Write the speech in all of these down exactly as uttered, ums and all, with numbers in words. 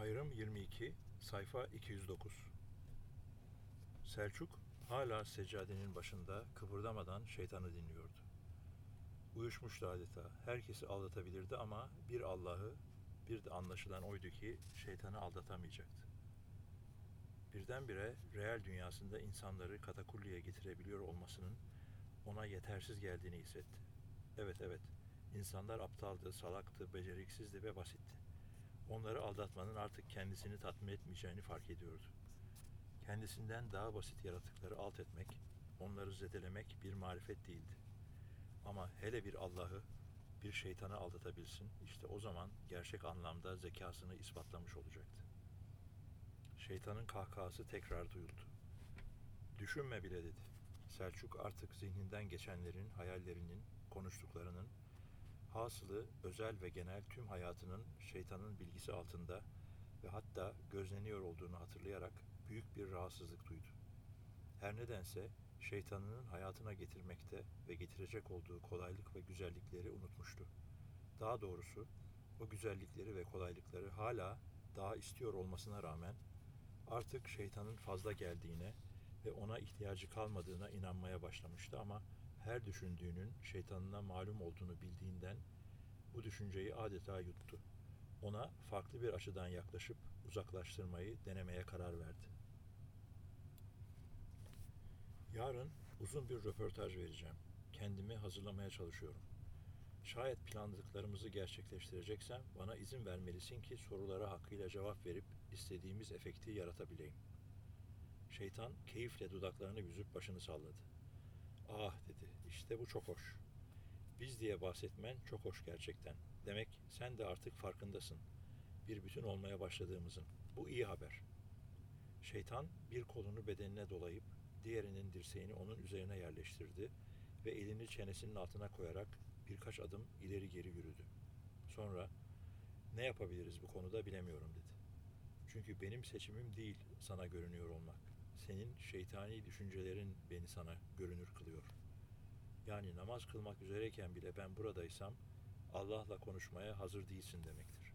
Ayrım yirmi iki, sayfa iki yüz dokuz. Selçuk hala seccadenin başında kıpırdamadan şeytanı dinliyordu. Uyuşmuştu adeta. Herkesi aldatabilirdi ama bir Allah'ı, bir de anlaşılan oydu ki şeytanı aldatamayacaktı. Birdenbire reel dünyasında insanları katakulliye getirebiliyor olmasının ona yetersiz geldiğini hissetti. Evet evet, insanlar aptaldı, salaktı, beceriksizdi ve basitti. Onları aldatmanın artık kendisini tatmin etmeyeceğini fark ediyordu. Kendisinden daha basit yaratıkları alt etmek, onları zedelemek bir marifet değildi. Ama hele bir Allah'ı, bir şeytanı aldatabilsin, işte o zaman gerçek anlamda zekasını ispatlamış olacaktı. Şeytanın kahkahası tekrar duyuldu. Düşünme bile dedi. Selçuk artık zihninden geçenlerin, hayallerinin, konuştuklarının, hasılı özel ve genel tüm hayatının şeytanın bilgisi altında ve hatta gözleniyor olduğunu hatırlayarak büyük bir rahatsızlık duydu. Her nedense şeytanının hayatına getirmekte ve getirecek olduğu kolaylık ve güzellikleri unutmuştu. Daha doğrusu o güzellikleri ve kolaylıkları hala daha istiyor olmasına rağmen artık şeytanın fazla geldiğine ve ona ihtiyacı kalmadığına inanmaya başlamıştı ama her düşündüğünün şeytanına malum olduğunu bildiğinden bu düşünceyi adeta yuttu. Ona farklı bir açıdan yaklaşıp uzaklaştırmayı denemeye karar verdi. Yarın uzun bir röportaj vereceğim. Kendimi hazırlamaya çalışıyorum. Şayet planladıklarımızı gerçekleştireceksem bana izin vermelisin ki sorulara hakkıyla cevap verip istediğimiz efekti yaratabileyim. Şeytan keyifle dudaklarını büzüp başını salladı. Ah dedi, işte bu çok hoş. Biz diye bahsetmen çok hoş gerçekten. Demek sen de artık farkındasın. Bir bütün olmaya başladığımızın. Bu iyi haber. Şeytan bir kolunu bedenine dolayıp diğerinin dirseğini onun üzerine yerleştirdi ve elini çenesinin altına koyarak birkaç adım ileri geri yürüdü. Sonra ne yapabiliriz bu konuda bilemiyorum dedi. Çünkü benim seçimim değil sana görünüyor olmak. Senin şeytani düşüncelerin beni sana görünür kılıyor. Yani namaz kılmak üzereyken bile ben buradaysam Allah'la konuşmaya hazır değilsin demektir.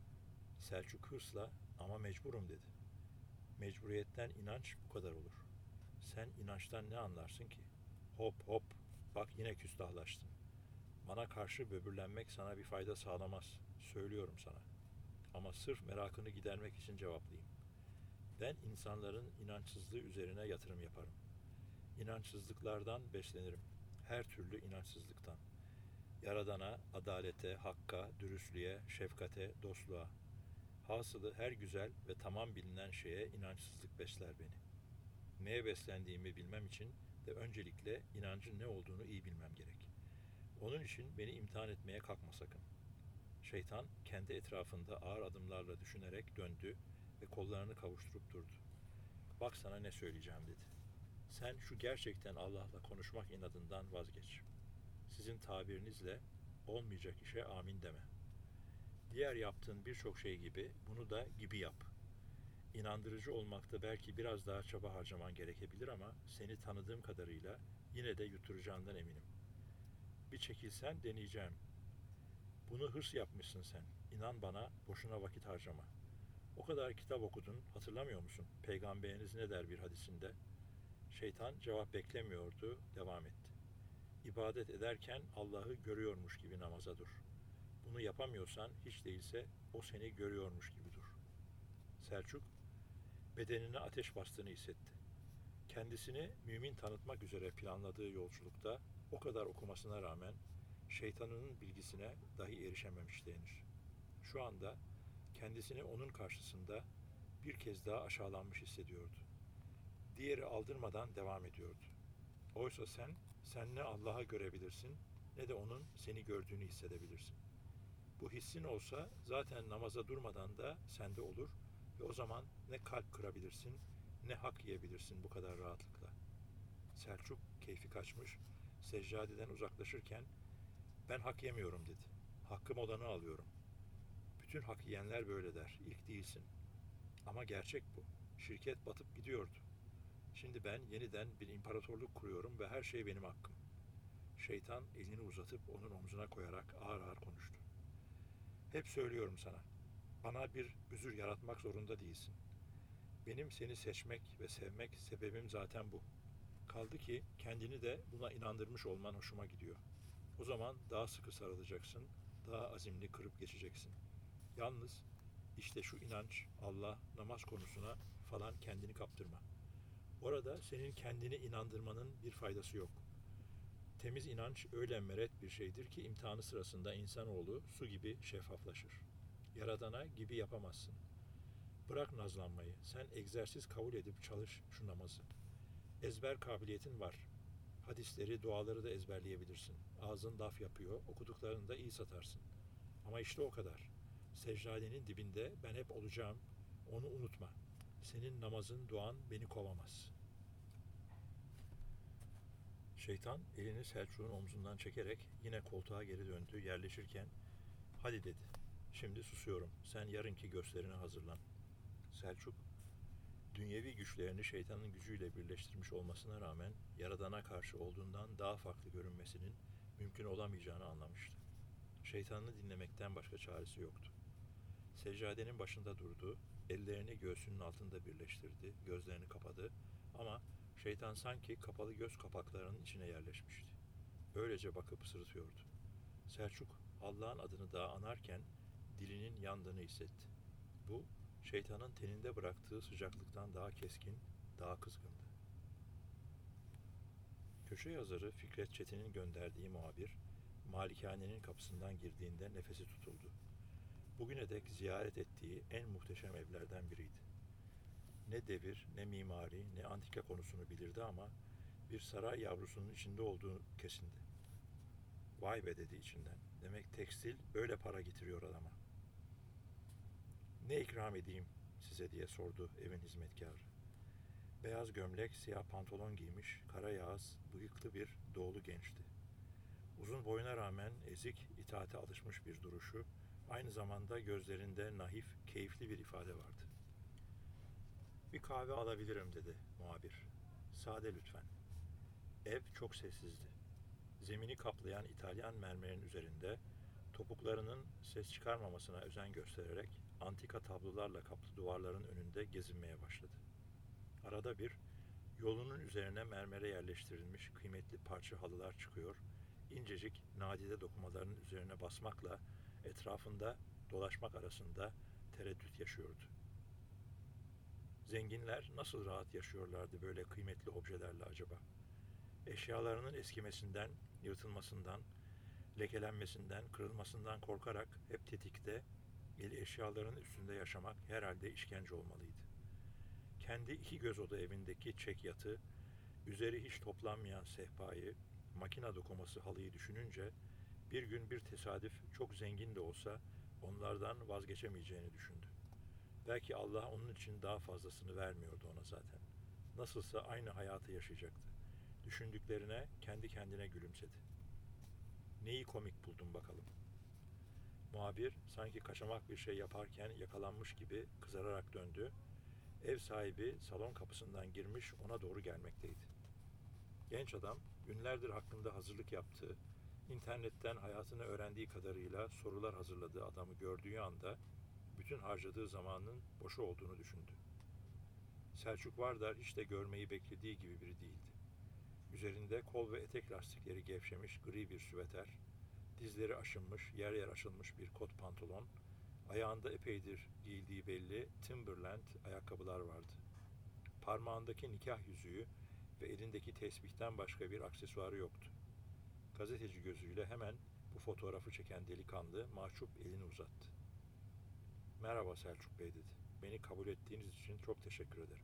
Selçuk hırsla ama mecburum dedi. Mecburiyetten inanç bu kadar olur. Sen inançtan ne anlarsın ki? Hop hop, bak yine küstahlaştın. Bana karşı böbürlenmek sana bir fayda sağlamaz. Söylüyorum sana. Ama sırf merakını gidermek için cevaplayayım. Ben insanların inançsızlığı üzerine yatırım yaparım. İnançsızlıklardan beslenirim. Her türlü inançsızlıktan. Yaradana, adalete, hakka, dürüstlüğe, şefkate, dostluğa. Hasılı her güzel ve tamam bilinen şeye inançsızlık besler beni. Neye beslendiğimi bilmem için de öncelikle inancın ne olduğunu iyi bilmem gerek. Onun için beni imtihan etmeye kalkma sakın. Şeytan kendi etrafında ağır adımlarla düşünerek döndü ve kollarını kavuşturup durdu. Bak sana ne söyleyeceğim dedi. Sen şu gerçekten Allah'la konuşmak inadından vazgeç. Sizin tabirinizle olmayacak işe amin deme. Diğer yaptığın birçok şey gibi bunu da gibi yap. İnandırıcı olmakta belki biraz daha çaba harcaman gerekebilir ama seni tanıdığım kadarıyla yine de yutturacağından eminim. Bir çekilsen deneyeceğim. Bunu hırs yapmışsın sen. İnan bana boşuna vakit harcama. O kadar kitap okudun, hatırlamıyor musun? Peygamberiniz ne der bir hadisinde? Şeytan cevap beklemiyordu, devam etti. İbadet ederken Allah'ı görüyormuş gibi namaza dur. Bunu yapamıyorsan hiç değilse o seni görüyormuş gibi dur. Selçuk bedenine ateş bastığını hissetti. Kendisini mümin tanıtmak üzere planladığı yolculukta o kadar okumasına rağmen şeytanının bilgisine dahi erişememiş denir. Şu anda kendisini onun karşısında bir kez daha aşağılanmış hissediyordu. Diğeri aldırmadan devam ediyordu. Oysa sen, sen ne Allah'a görebilirsin ne de onun seni gördüğünü hissedebilirsin. Bu hissin olsa zaten namaza durmadan da sende olur ve o zaman ne kalp kırabilirsin ne hak yiyebilirsin bu kadar rahatlıkla. Selçuk keyfi kaçmış, seccadeden uzaklaşırken ben hak yemiyorum dedi. Hakkım olanı alıyorum. Bütün hak yiyenler böyle der. İlk değilsin. Ama gerçek bu. Şirket batıp gidiyordu. Şimdi ben yeniden bir imparatorluk kuruyorum ve her şey benim hakkım. Şeytan elini uzatıp onun omzuna koyarak ağır ağır konuştu. Hep söylüyorum sana. Bana bir özür yaratmak zorunda değilsin. Benim seni seçmek ve sevmek sebebim zaten bu. Kaldı ki kendini de buna inandırmış olman hoşuma gidiyor. O zaman daha sıkı sarılacaksın, daha azimli kırıp geçeceksin. Yalnız işte şu inanç, Allah, namaz konusuna falan kendini kaptırma. Orada senin kendini inandırmanın bir faydası yok. Temiz inanç öyle meret bir şeydir ki imtihanı sırasında insanoğlu su gibi şeffaflaşır. Yaradana gibi yapamazsın. Bırak nazlanmayı, sen egzersiz kabul edip çalış şu namazı. Ezber kabiliyetin var. Hadisleri, duaları da ezberleyebilirsin. Ağzın laf yapıyor, okuduklarını da iyi satarsın. Ama işte o kadar. Seccadenin dibinde ben hep olacağım, onu unutma. Senin namazın, duan beni kovamaz. Şeytan elini Selçuk'un omzundan çekerek yine koltuğa geri döndü, yerleşirken hadi dedi. Şimdi susuyorum. Sen yarınki gösterine hazırlan. Selçuk, dünyevi güçlerini şeytanın gücüyle birleştirmiş olmasına rağmen Yaradan'a karşı olduğundan daha farklı görünmesinin mümkün olamayacağını anlamıştı. Şeytanını dinlemekten başka çaresi yoktu. Seccadenin başında durdu, ellerini göğsünün altında birleştirdi, gözlerini kapadı ama şeytan sanki kapalı göz kapaklarının içine yerleşmişti. Öylece bakıp sırıtıyordu. Selçuk, Allah'ın adını daha anarken dilinin yandığını hissetti. Bu, şeytanın teninde bıraktığı sıcaklıktan daha keskin, daha kızgındı. Köşe yazarı Fikret Çetin'in gönderdiği muhabir, malikanenin kapısından girdiğinde nefesi tutuldu. Bugüne dek ziyaret ettiği en muhteşem evlerden biriydi. Ne devir, ne mimari, ne antika konusunu bilirdi ama bir saray yavrusunun içinde olduğu kesindi. Vay be dedi içinden. Demek tekstil böyle para getiriyor adama. Ne ikram edeyim size diye sordu evin hizmetkarı. Beyaz gömlek, siyah pantolon giymiş, kara yağız, bıyıklı bir doğulu gençti. Uzun boyuna rağmen ezik, itaate alışmış bir duruşu, aynı zamanda gözlerinde naif, keyifli bir ifade vardı. Bir kahve alabilirim dedi muhabir. Sade lütfen. Ev çok sessizdi. Zemini kaplayan İtalyan mermerin üzerinde topuklarının ses çıkarmamasına özen göstererek antika tablolarla kaplı duvarların önünde gezinmeye başladı. Arada bir yolunun üzerine mermere yerleştirilmiş kıymetli parça halılar çıkıyor, incecik nadide dokumalarının üzerine basmakla etrafında dolaşmak arasında tereddüt yaşıyordu. Zenginler nasıl rahat yaşıyorlardı böyle kıymetli objelerle acaba? Eşyalarının eskimesinden, yırtılmasından, lekelenmesinden, kırılmasından korkarak hep tetikte, eli eşyaların üstünde yaşamak herhalde işkence olmalıydı. Kendi iki göz oda evindeki çek yatı, üzeri hiç toplanmayan sehpayı, makina dokuması halıyı düşününce bir gün bir tesadüf çok zengin de olsa onlardan vazgeçemeyeceğini düşündü. Belki Allah onun için daha fazlasını vermiyordu ona zaten. Nasılsa aynı hayatı yaşayacaktı. Düşündüklerine kendi kendine gülümsedi. Neyi komik buldun bakalım? Muhabir sanki kaçamak bir şey yaparken yakalanmış gibi kızararak döndü. Ev sahibi salon kapısından girmiş ona doğru gelmekteydi. Genç adam günlerdir hakkında hazırlık yaptığı, internetten hayatını öğrendiği kadarıyla sorular hazırladığı adamı gördüğü anda bütün harcadığı zamanın boşu olduğunu düşündü. Selçuk Vardar hiç de görmeyi beklediği gibi biri değildi. Üzerinde kol ve etek lastikleri gevşemiş gri bir süveter, dizleri aşınmış, yer yer açılmış bir kot pantolon, ayağında epeydir giyildiği belli Timberland ayakkabılar vardı. Parmağındaki nikah yüzüğü ve elindeki tesbihten başka bir aksesuarı yoktu. Gazeteci gözüyle hemen bu fotoğrafı çeken delikanlı mahcup elini uzattı. Merhaba Selçuk Bey dedi. Beni kabul ettiğiniz için çok teşekkür ederim.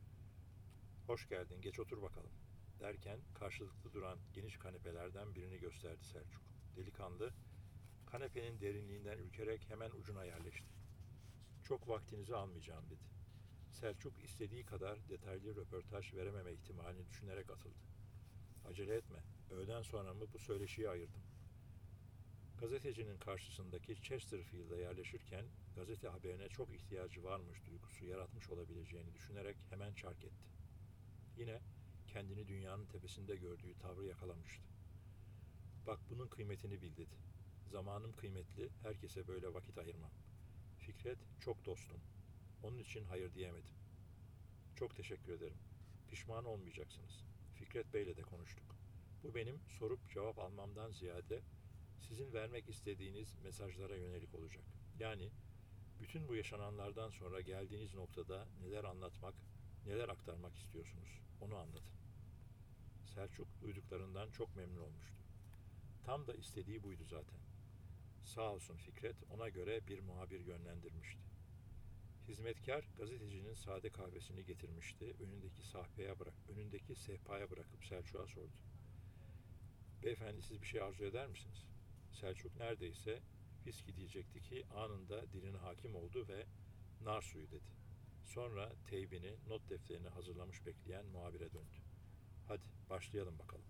Hoş geldin, geç otur bakalım. Derken karşılıklı duran geniş kanepelerden birini gösterdi Selçuk. Delikanlı, kanepenin derinliğinden ürkerek hemen ucuna yerleşti. Çok vaktinizi almayacağım dedi. Selçuk istediği kadar detaylı röportaj verememe ihtimalini düşünerek atıldı. Acele etme, öğleden sonra mı bu söyleşiyi ayırdım. Gazetecinin karşısındaki Chesterfield'a yerleşirken gazete haberine çok ihtiyacı varmış duygusu yaratmış olabileceğini düşünerek hemen çark etti. Yine kendini dünyanın tepesinde gördüğü tavrı yakalamıştı. Bak bunun kıymetini bil dedi. Zamanım kıymetli, herkese böyle vakit ayırmam. Fikret çok dostum. Onun için hayır diyemedim. Çok teşekkür ederim. Pişman olmayacaksınız. Fikret Bey'le de konuştuk. Bu benim sorup cevap almamdan ziyade sizin vermek istediğiniz mesajlara yönelik olacak. Yani bütün bu yaşananlardan sonra geldiğiniz noktada neler anlatmak, neler aktarmak istiyorsunuz? Onu anlatın. Selçuk duyduklarından çok memnun olmuştu. Tam da istediği buydu zaten. Sağ olsun Fikret ona göre bir muhabir yönlendirmişti. Hizmetkar gazetecinin sade kahvesini getirmişti. Önündeki sahpaya bırak, önündeki sehpaya bırakıp Selçuk'a sordu. Beyefendi siz bir şey arzu eder misiniz? Selçuk neredeyse viski diyecekti ki anında diline hakim oldu ve nar suyu dedi. Sonra teybini, not defterini hazırlamış bekleyen muhabire döndü. Hadi başlayalım bakalım.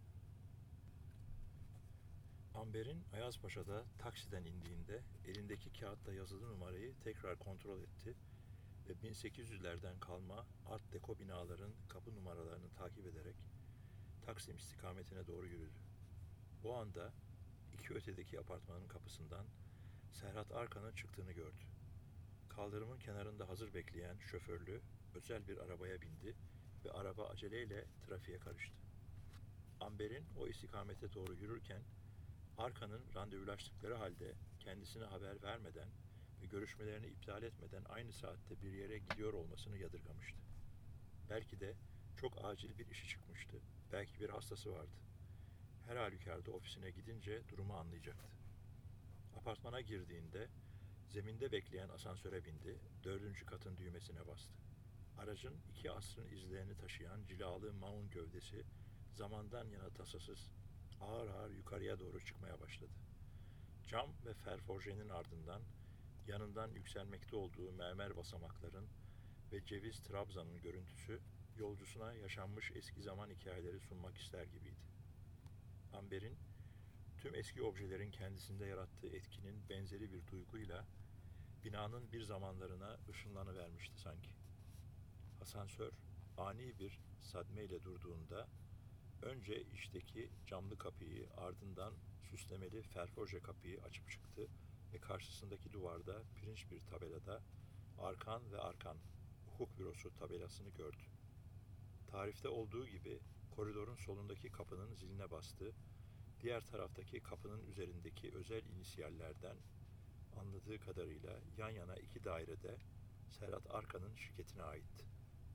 Amber'in Ayazpaşa'da taksiden indiğinde elindeki kağıtta yazılı numarayı tekrar kontrol etti ve bin sekiz yüzlerden kalma Art Deco binaların kapı numaralarını takip ederek Taksim istikametine doğru yürüdü. O anda iki ötedeki apartmanın kapısından Serhat Arkan'ın çıktığını gördü. Kaldırımın kenarında hazır bekleyen şoförlü özel bir arabaya bindi ve araba aceleyle trafiğe karıştı. Amber'in o istikamete doğru yürürken Arkan'ın randevulaştıkları halde kendisine haber vermeden ve görüşmelerini iptal etmeden aynı saatte bir yere gidiyor olmasını yadırgamıştı. Belki de çok acil bir işi çıkmıştı. Belki bir hastası vardı. Her halükarda ofisine gidince durumu anlayacaktı. Apartmana girdiğinde zeminde bekleyen asansöre bindi, dördüncü katın düğmesine bastı. Aracın iki asrın izlerini taşıyan cilalı maun gövdesi zamandan yana tasasız ağır ağır yukarıya doğru çıkmaya başladı. Cam ve ferforjenin ardından yanından yükselmekte olduğu mermer basamakların ve ceviz trabzanın görüntüsü yolcusuna yaşanmış eski zaman hikayeleri sunmak ister gibiydi. Amber'in tüm eski objelerin kendisinde yarattığı etkinin benzeri bir duyguyla binanın bir zamanlarına ışınlanıvermişti sanki. Asansör ani bir sadmeyle durduğunda önce içteki camlı kapıyı ardından süslemeli ferforje kapıyı açıp çıktı ve karşısındaki duvarda pirinç bir tabelada Arkan ve Arkan hukuk bürosu tabelasını gördü. Tarifte olduğu gibi koridorun solundaki kapının ziline bastı, diğer taraftaki kapının üzerindeki özel inisiyallerden anladığı kadarıyla yan yana iki dairede Serhat Arkan'ın şirketine aitti.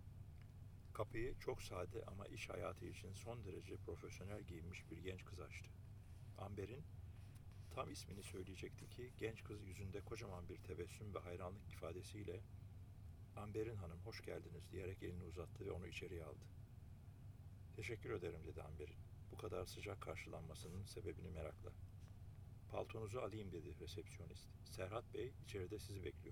Kapıyı çok sade ama iş hayatı için son derece profesyonel giyinmiş bir genç kız açtı. Amber'in tam ismini söyleyecekti ki genç kız yüzünde kocaman bir tebessüm ve hayranlık ifadesiyle "Amber'in hanım hoş geldiniz" diyerek elini uzattı ve onu içeriye aldı. "Teşekkür ederim" dedi Amber'in. Bu kadar sıcak karşılanmasının sebebini merakla. "Paltonuzu alayım" dedi resepsiyonist. "Serhat Bey içeride sizi bekliyor."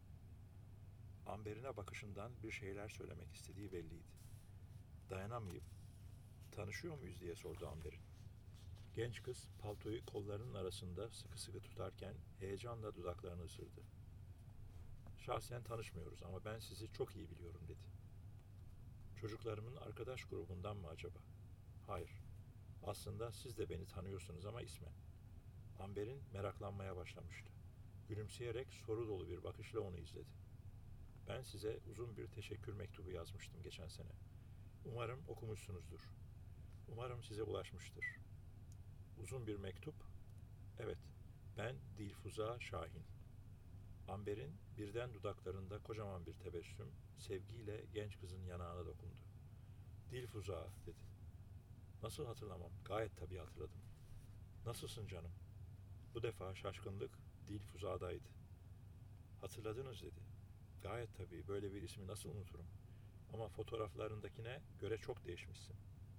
Amber'ine bakışından bir şeyler söylemek istediği belliydi. Dayanamayıp "Tanışıyor muyuz?" diye sordu Amber'in. Genç kız paltoyu kollarının arasında sıkı sıkı tutarken heyecanla dudaklarını ısırdı. "Şahsen tanışmıyoruz ama ben sizi çok iyi biliyorum" dedi. "Çocuklarımın arkadaş grubundan mı acaba?" "Hayır. Aslında siz de beni tanıyorsunuz ama ismen." Amber'in meraklanmaya başlamıştı. Gülümseyerek soru dolu bir bakışla onu izledi. "Ben size uzun bir teşekkür mektubu yazmıştım geçen sene. Umarım okumuşsunuzdur. Umarım size ulaşmıştır." "Uzun bir mektup?" "Evet, ben Dilfuza Şahin." Amber'in birden dudaklarında kocaman bir tebessüm, sevgiyle genç kızın yanağına dokundu. "Dilfuza" dedi. "Nasıl hatırlamam? Gayet tabii hatırladım." "Nasılsın canım?" Bu defa şaşkınlık Dilfuza'daydı. "Hatırladınız" dedi. "Gayet tabii, böyle bir ismi nasıl unuturum? Ama fotoğraflarındakine göre çok değişmişsin."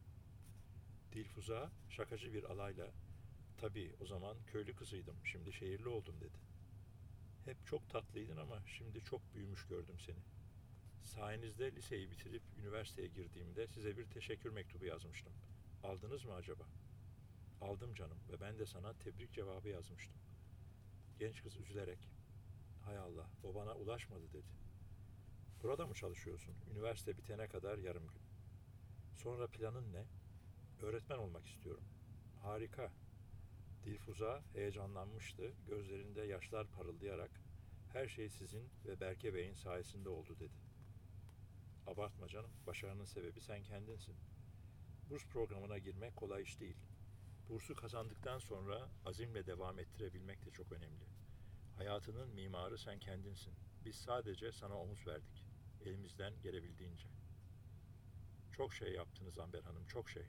Dilfuza şakacı bir alayla "Tabii o zaman köylü kızıydım, şimdi şehirli oldum" dedi. "Hep çok tatlıydın ama şimdi çok büyümüş gördüm seni. Sayenizde liseyi bitirip üniversiteye girdiğimde size bir teşekkür mektubu yazmıştım. Aldınız mı acaba?" "Aldım canım ve ben de sana tebrik cevabı yazmıştım." Genç kız üzülerek "Hay Allah, o bana ulaşmadı" dedi. "Burada mı çalışıyorsun? Üniversite bitene kadar yarım gün." "Sonra planın ne?" "Öğretmen olmak istiyorum." "Harika." Dilfuza heyecanlanmıştı, gözlerinde yaşlar parıldayarak Her şey sizin ve Berke Bey'in sayesinde oldu dedi. Abartma canım, başarının sebebi sen kendinsin. Burs programına girmek kolay iş değil. Bursu kazandıktan sonra azimle devam ettirebilmek de çok önemli. Hayatının mimarı sen kendinsin. Biz sadece sana omuz verdik. Elimizden gelebildiğince. Çok şey yaptınız Amber Hanım, çok şey.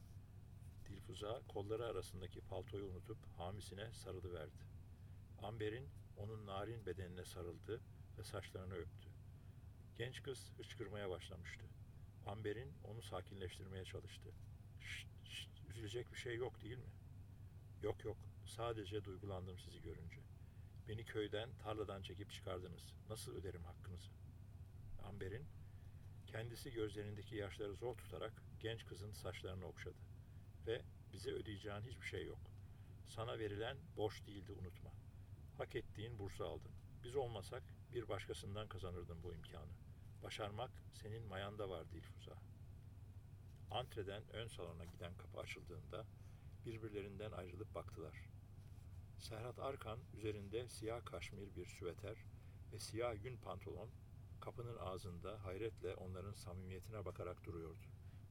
Dilfuza kolları arasındaki paltoyu unutup hamisine sarılıverdi. Amber'in onun narin bedenine sarıldı ve saçlarını öptü. Genç kız hıçkırmaya başlamıştı. Amber'in onu sakinleştirmeye çalıştı. Şşt, şşt, üzülecek bir şey yok değil mi? Yok yok, sadece duygulandım sizi görünce. Beni köyden, tarladan çekip çıkardınız. Nasıl öderim hakkınızı? Amber'in kendisi gözlerindeki yaşları zor tutarak genç kızın saçlarını okşadı. Ve bize ödeyeceğin hiçbir şey yok. Sana verilen borç değildi unutma. Hak ettiğin bursu aldın. Biz olmasak bir başkasından kazanırdın bu imkanı. Başarmak senin mayanda var Dilfuza. Antreden ön salona giden kapı açıldığında birbirlerinden ayrılıp baktılar. Serhat Arkan üzerinde siyah kaşmir bir süveter ve siyah yün pantolon kapının ağzında hayretle onların samimiyetine bakarak duruyordu.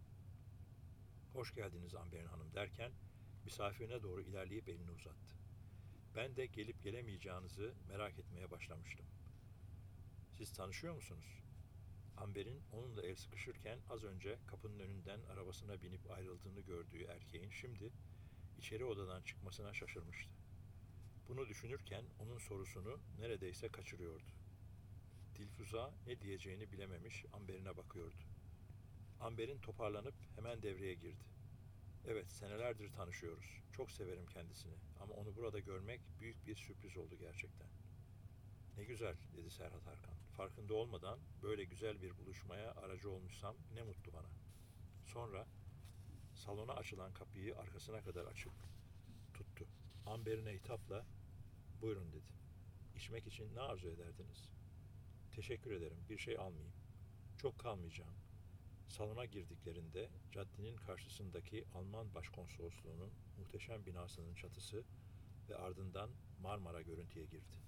Hoş geldiniz Amber Hanım derken misafirine doğru ilerleyip elini uzattı. Ben de gelip gelemeyeceğinizi merak etmeye başlamıştım. Siz tanışıyor musunuz? Amber'in onunla el sıkışırken az önce kapının önünden arabasına binip ayrıldığını gördüğü erkeğin şimdi içeri odadan çıkmasına şaşırmıştı. Bunu düşünürken onun sorusunu neredeyse kaçırıyordu. Dilfuza ne diyeceğini bilememiş Amber'ine bakıyordu. Amber'in toparlanıp hemen devreye girdi. Evet, senelerdir tanışıyoruz. Çok severim kendisini ama onu burada görmek büyük bir sürpriz oldu gerçekten. Ne güzel, dedi Serhat Arkan. Farkında olmadan böyle güzel bir buluşmaya aracı olmuşsam ne mutlu bana. Sonra salona açılan kapıyı arkasına kadar açıp tuttu. Amber'ine hitapla, buyurun dedi. İçmek için ne arzu ederdiniz? Teşekkür ederim, bir şey almayayım. Çok kalmayacağım. Salona girdiklerinde caddenin karşısındaki Alman Başkonsolosluğu'nun muhteşem binasının çatısı ve ardından Marmara görüntüye girdi.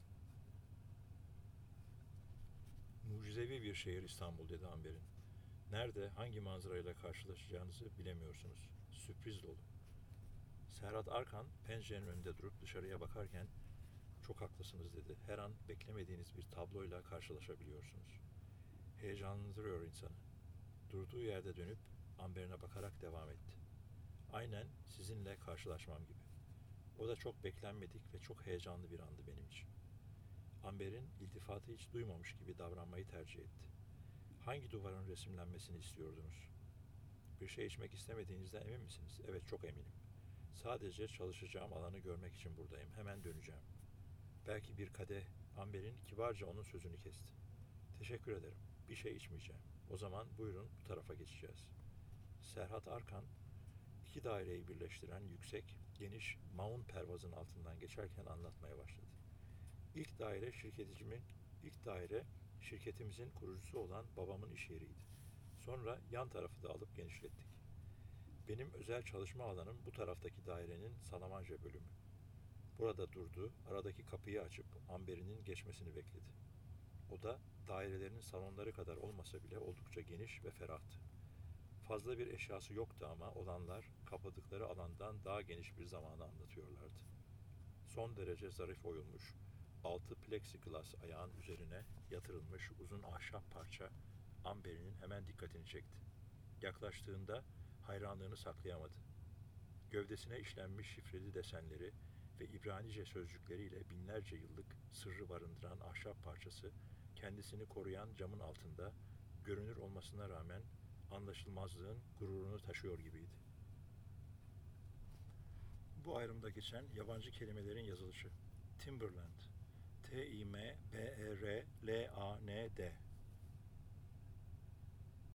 Mucizevi bir şehir İstanbul, dedi Amber'in. Nerede, hangi manzarayla karşılaşacağınızı bilemiyorsunuz. Sürpriz dolu. Serhat Arkan pencerenin önünde durup dışarıya bakarken çok haklısınız dedi. Her an beklemediğiniz bir tabloyla karşılaşabiliyorsunuz. Heyecanlandırıyor insanı. Durduğu yerde dönüp Amber'ine bakarak devam etti. Aynen sizinle karşılaşmam gibi. O da çok beklenmedik ve çok heyecanlı bir andı benim için. Amber'in iltifatı hiç duymamış gibi davranmayı tercih etti. Hangi duvarın resimlenmesini istiyordunuz? Bir şey içmek istemediğinizden emin misiniz? Evet, çok eminim. Sadece çalışacağım alanı görmek için buradayım. Hemen döneceğim. Belki bir kadeh. Amber'in kibarca onun sözünü kesti. Teşekkür ederim. Bir şey içmeyeceğim. O zaman buyurun bu tarafa geçeceğiz. Serhat Arkan iki daireyi birleştiren yüksek, geniş maun pervazın altından geçerken anlatmaya başladı. İlk daire şirketimin, ilk daire şirketimizin kurucusu olan babamın iş yeriydi. Sonra yan tarafı da alıp genişlettik. Benim özel çalışma alanım bu taraftaki dairenin Salamanje bölümü. Burada durdu, aradaki kapıyı açıp Amber'inin geçmesini bekledi. Oda dairelerin salonları kadar olmasa bile oldukça geniş ve ferahtı. Fazla bir eşyası yoktu ama olanlar kapadıkları alandan daha geniş bir zamanı anlatıyorlardı. Son derece zarif oyulmuş, altı plexiglas ayağın üzerine yatırılmış uzun ahşap parça Amber'inin hemen dikkatini çekti. Yaklaştığında hayranlığını saklayamadı. Gövdesine işlenmiş şifreli desenleri ve İbranice sözcükleriyle binlerce yıllık sırrı barındıran ahşap parçası kendisini koruyan camın altında görünür olmasına rağmen anlaşılmazlığın gururunu taşıyor gibiydi. Bu ayrımda geçen yabancı kelimelerin yazılışı. Timberland, T I M B E R L A N D